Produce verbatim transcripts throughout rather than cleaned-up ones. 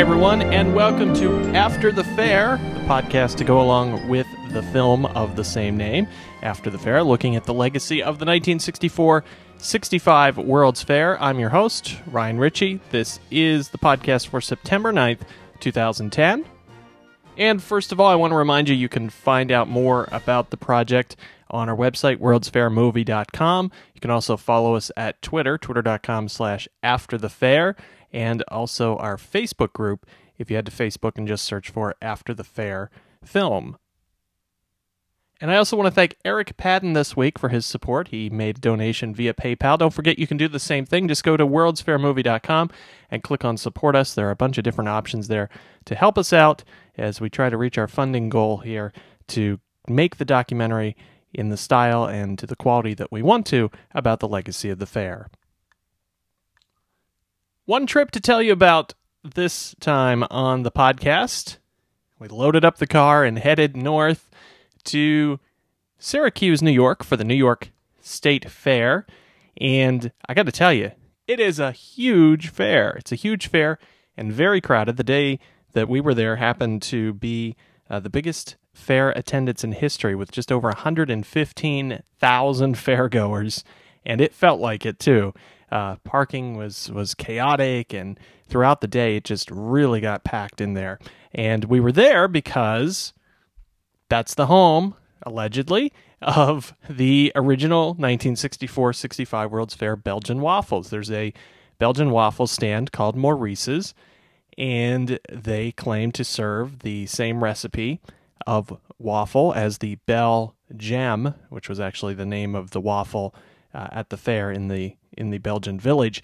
everyone, and welcome to After the Fair, the podcast to go along with the film of the same name, After the Fair, looking at the legacy of the nineteen sixty-four sixty-five World's Fair. I'm your host, Ryan Ritchie. This is the podcast for September ninth, twenty ten. And first of all, I want to remind you, you can find out more about the project on our website, worlds fair movie dot com. You can also follow us at Twitter, twitter.com slash after the fair, and also our Facebook group, if you head to Facebook and just search for After the Fair Film. And I also want to thank Eric Padden this week for his support. He made a donation via PayPal. Don't forget you can do the same thing. Just go to worlds fair movie dot com and click on Support Us. There are a bunch of different options there to help us out as we try to reach our funding goal here to make the documentary in the style and to the quality that we want to about the legacy of the fair. One trip to tell you about this time on the podcast. We loaded up the car and headed north to Syracuse, New York for the New York State Fair. And I got to tell you, it is a huge fair. It's a huge fair and very crowded. The day that we were there happened to be uh, the biggest fair attendance in history with just over one hundred fifteen thousand fairgoers. And it felt like it too. Uh, parking was, was chaotic, and throughout the day it just really got packed in there. And we were there because that's the home, allegedly, of the original nineteen sixty-four sixty-five World's Fair Belgian waffles. There's a Belgian waffle stand called Maurice's, and they claim to serve the same recipe of waffle as the Belle Gem, which was actually the name of the waffle uh, at the fair in the in the Belgian village.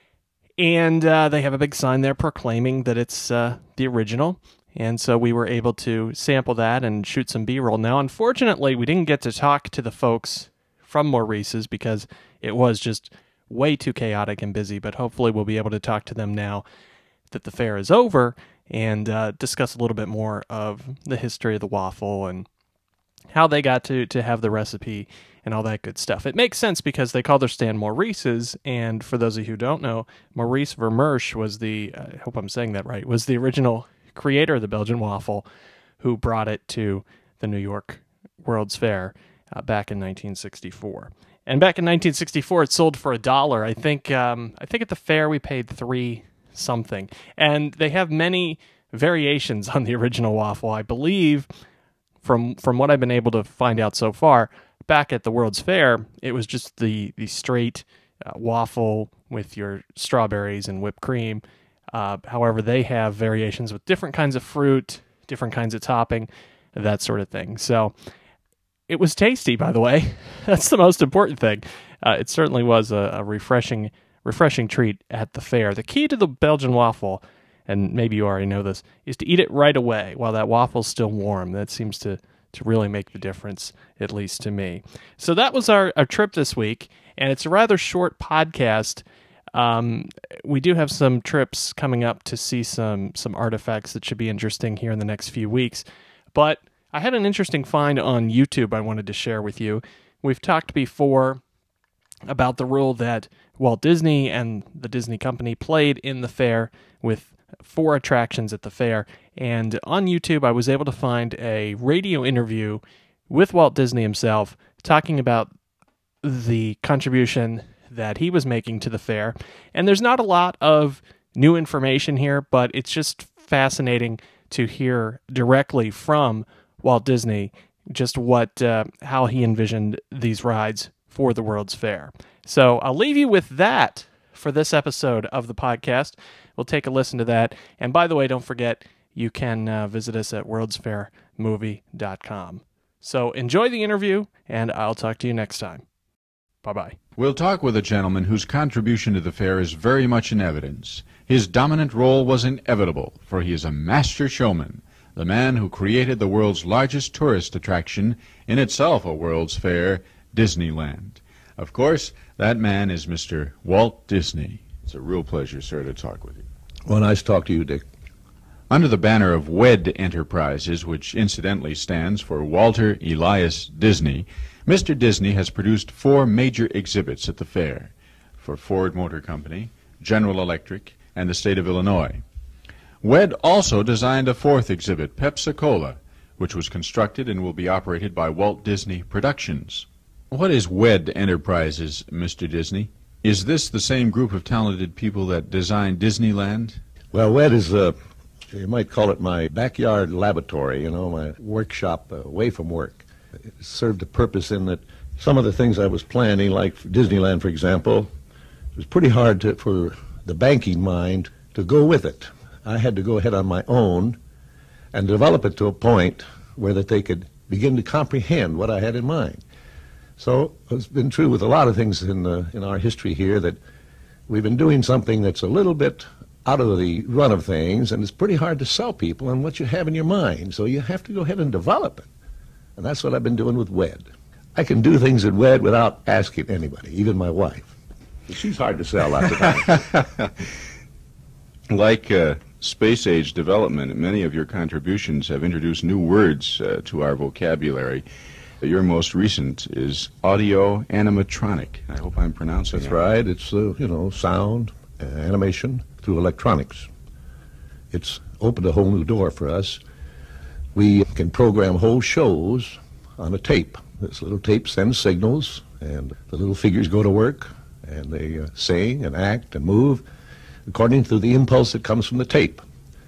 And uh, they have a big sign there proclaiming that it's uh, the original. And so we were able to sample that and shoot some B-roll. Now, unfortunately, we didn't get to talk to the folks from Maurice's because it was just way too chaotic and busy. But hopefully we'll be able to talk to them now that the fair is over and uh, discuss a little bit more of the history of the waffle and how they got to, to have the recipe and all that good stuff. It makes sense because they call their stand Maurice's, and for those of you who don't know, Maurice Vermersch was the, I hope I'm saying that right, was the original creator of the Belgian waffle who brought it to the New York World's Fair uh, back in nineteen sixty-four. And back in nineteen sixty-four, it sold for a dollar. I think um, I think at the fair we paid three something. And they have many variations on the original waffle. I believe, from from what I've been able to find out so far, back at the World's Fair, it was just the, the straight uh, waffle with your strawberries and whipped cream. Uh, however, they have variations with different kinds of fruit, different kinds of topping, that sort of thing. So it was tasty, by the way. That's the most important thing. Uh, it certainly was a, a refreshing refreshing treat at the fair. The key to the Belgian waffle, and maybe you already know this, is to eat it right away while that waffle's still warm. That seems to, to really make the difference, at least to me. So that was our, our trip this week, and it's a rather short podcast. Um, we do have some trips coming up to see some some artifacts that should be interesting here in the next few weeks. But I had an interesting find on YouTube I wanted to share with you. We've talked before about the role that Walt Disney and the Disney Company played in the fair with four attractions at the fair. And on YouTube, I was able to find a radio interview with Walt Disney himself talking about the contribution that he was making to the fair. And there's not a lot of new information here, but it's just fascinating to hear directly from Walt Disney just what uh, how he envisioned these rides for the World's Fair. So I'll leave you with that for this episode of the podcast. We'll take a listen to that. And by the way, don't forget, you can uh, visit us at worlds fair movie dot com. So enjoy the interview, and I'll talk to you next time. Bye-bye. We'll talk with a gentleman whose contribution to the fair is very much in evidence. His dominant role was inevitable, for he is a master showman, the man who created the world's largest tourist attraction, in itself a World's Fair, Disneyland. Of course, that man is Mister Walt Disney. It's a real pleasure, sir, to talk with you. Well, nice to talk to you, Dick. Under the banner of WED Enterprises, which incidentally stands for Walter Elias Disney, Mister Disney has produced four major exhibits at the fair for Ford Motor Company, General Electric, and the state of Illinois. Wed also designed a fourth exhibit, Pepsi-Cola, which was constructed and will be operated by Walt Disney Productions. What is Wed Enterprises, Mister Disney? Is this the same group of talented people that designed Disneyland? Well, Wed is, uh, you might call it my backyard laboratory, you know, my workshop uh, away from work. It served a purpose in that some of the things I was planning, like Disneyland, for example, it was pretty hard to, for the banking mind to go with it. I had to go ahead on my own and develop it to a point where that they could begin to comprehend what I had in mind. So it's been true with a lot of things in uh, in our history here that we've been doing something that's a little bit out of the run of things, and it's pretty hard to sell people on what you have in your mind. So you have to go ahead and develop it. And that's what I've been doing with Wed. I can do things at Wed without asking anybody, even my wife. She's hard to sell lots of times. Like uh, space-age development, many of your contributions have introduced new words uh, to our vocabulary. Your most recent is audio animatronic. I hope I'm pronouncing That's it right. It's, uh, you know, sound, uh, animation through electronics. It's opened a whole new door for us. We can program whole shows on a tape. This little tape sends signals, and the little figures go to work, and they uh, sing and act and move according to the impulse that comes from the tape.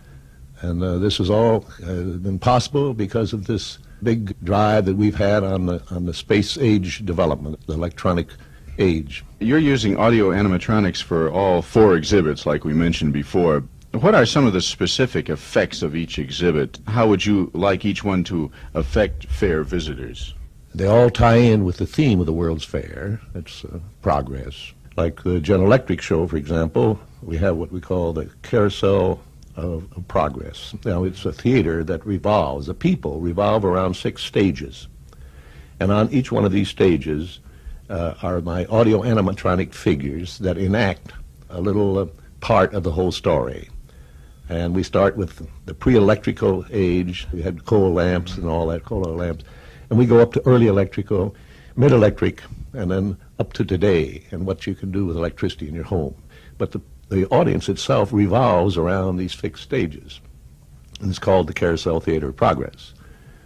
And uh, this has all uh, been possible because of this big drive that we've had on the on the space age development, the electronic age. You're using audio animatronics for all four exhibits, like we mentioned before. What are some of the specific effects of each exhibit? How would you like each one to affect fair visitors? They all tie in with the theme of the World's Fair. It's uh, progress. Like the General Electric show, for example, we have what we call the Carousel of, of Progress. Now, it's a theater that revolves. The people revolve around six stages. And on each one of these stages uh, are my audio animatronic figures that enact a little uh, part of the whole story. And we start with the pre-electrical age. We had coal lamps and all that, coal lamps. And we go up to early electrical, mid-electric, and then up to today and what you can do with electricity in your home. But the, the audience itself revolves around these fixed stages. And it's called the Carousel Theater of Progress.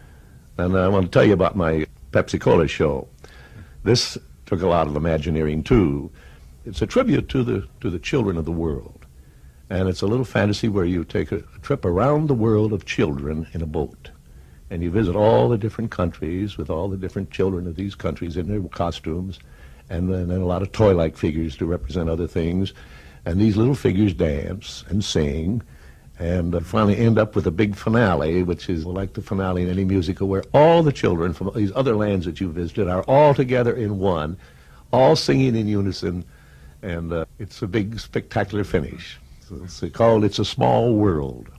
And I want to tell you about my Pepsi-Cola show. This took a lot of Imagineering, too. It's a tribute to the, to the children of the world. And it's a little fantasy where you take a, a trip around the world of children in a boat. And you visit all the different countries with all the different children of these countries in their costumes, and then, then a lot of toy-like figures to represent other things. And these little figures dance and sing, and uh, finally end up with a big finale, which is like the finale in any musical, where all the children from these other lands that you visited are all together in one, all singing in unison, and uh, it's a big, spectacular finish. So it's called It's a Small World.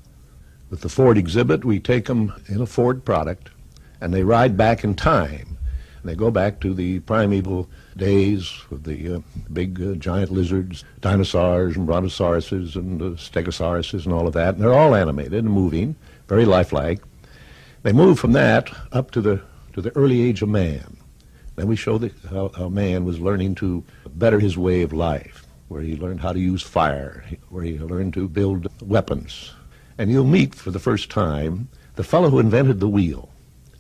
With the Ford exhibit, we take them in a Ford product, and they ride back in time. And they go back to the primeval days of the uh, big uh, giant lizards, dinosaurs and brontosauruses and uh, stegosauruses and all of that. And they're all animated and moving, very lifelike. They move from that up to the to the early age of man. Then we show the, how, how man was learning to better his way of life, where he learned how to use fire, where he learned to build weapons. And you'll meet for the first time the fellow who invented the wheel.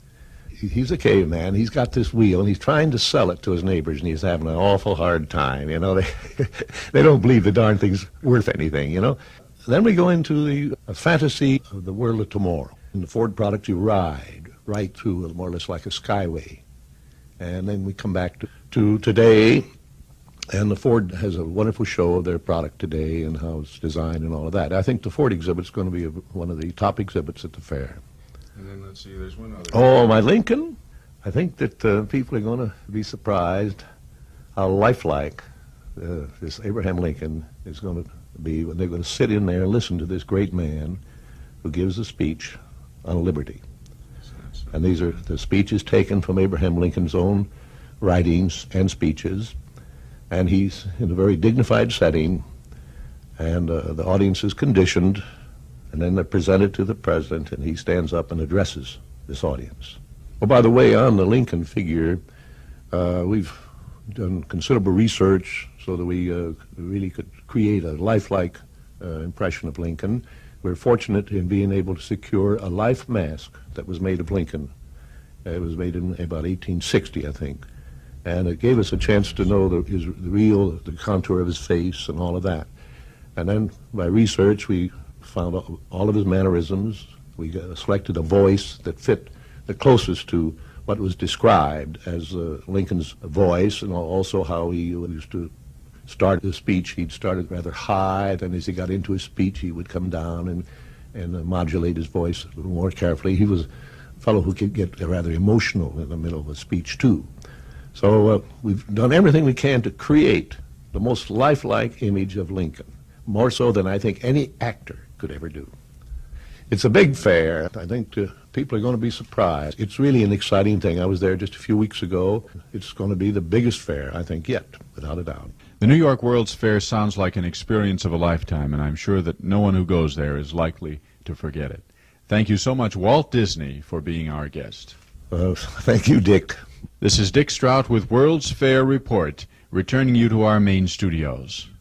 He's a caveman. He's got this wheel, and he's trying to sell it to his neighbors, and he's having an awful hard time. You know, they they don't believe the darn thing's worth anything, you know. Then we go into the fantasy of the world of tomorrow. In the Ford product, you ride right through more or less like a skyway. And then we come back to, to today. And the Ford has a wonderful show of their product today and how it's designed and all of that. I think the Ford exhibit is going to be a, one of the top exhibits at the fair. And then let's see, there's one other. Oh, my Lincoln. I think that uh, people are going to be surprised how lifelike uh, this Abraham Lincoln is going to be when they're going to sit in there and listen to this great man who gives a speech on liberty. And these are the speeches taken from Abraham Lincoln's own writings and speeches. And he's in a very dignified setting, and uh, the audience is conditioned, and then they're presented to the president, and he stands up and addresses this audience. Oh, by the way, on the Lincoln figure, uh, we've done considerable research so that we uh, really could create a lifelike uh, impression of Lincoln. we're fortunate in being able to secure a life mask that was made of Lincoln. It was made in about eighteen sixty, I think. And it gave us a chance to know the, his, the real, the contour of his face and all of that. And then by research, we found all of his mannerisms. We got, selected a voice that fit the closest to what was described as uh, Lincoln's voice, and also how he used to start the speech. He'd started rather high, then as he got into his speech, he would come down and, and uh, modulate his voice a little more carefully. He was a fellow who could get rather emotional in the middle of a speech, too. So uh, we've done everything we can to create the most lifelike image of Lincoln, more so than I think any actor could ever do. It's a big fair. I think uh, people are going to be surprised. It's really an exciting thing. I was there just a few weeks ago. It's going to be the biggest fair, I think, yet, without a doubt. The New York World's Fair sounds like an experience of a lifetime, and I'm sure that no one who goes there is likely to forget it. Thank you so much, Walt Disney, for being our guest. Uh, thank you, Dick. This is Dick Strout with World's Fair Report, returning you to our main studios.